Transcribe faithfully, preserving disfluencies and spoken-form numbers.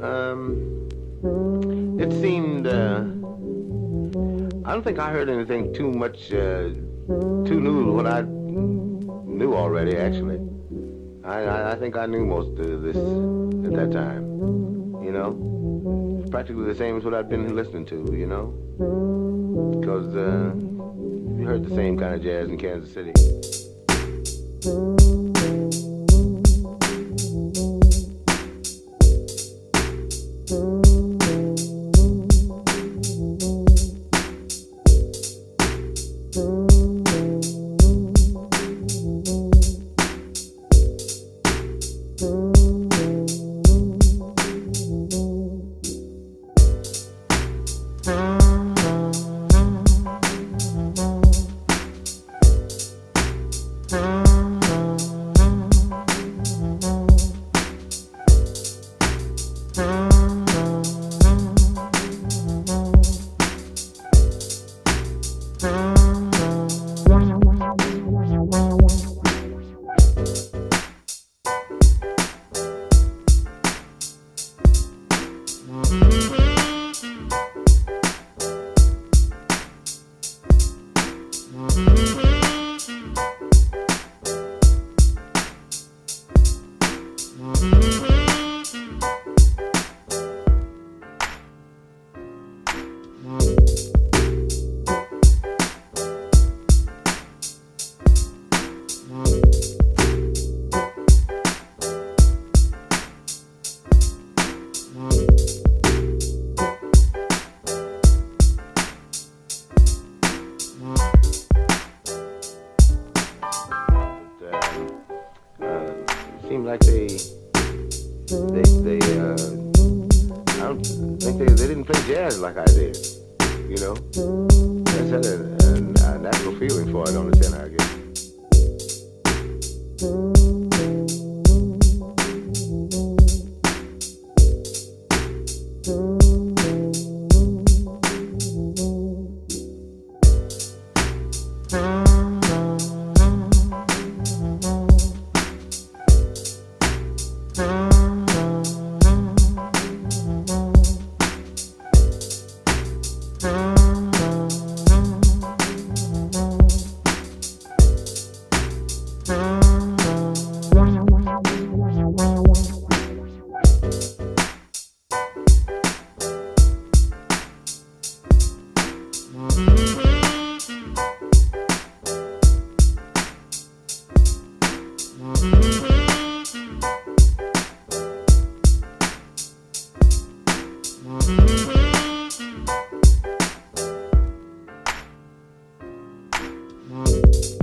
um, it seemed, uh, I don't think I heard anything too much, uh, too new to what I knew already, actually. I, I, I think I knew most of this at that time, you know? It's practically the same as what I'd been listening to, you know? Because, uh, you heard the same kind of jazz in Kansas City. Seemed like they, they, they, uh, I don't think they, they didn't play jazz like I did, you know? I just had a, a, a natural feeling for it on the tenor, I guess. Mm-hmm.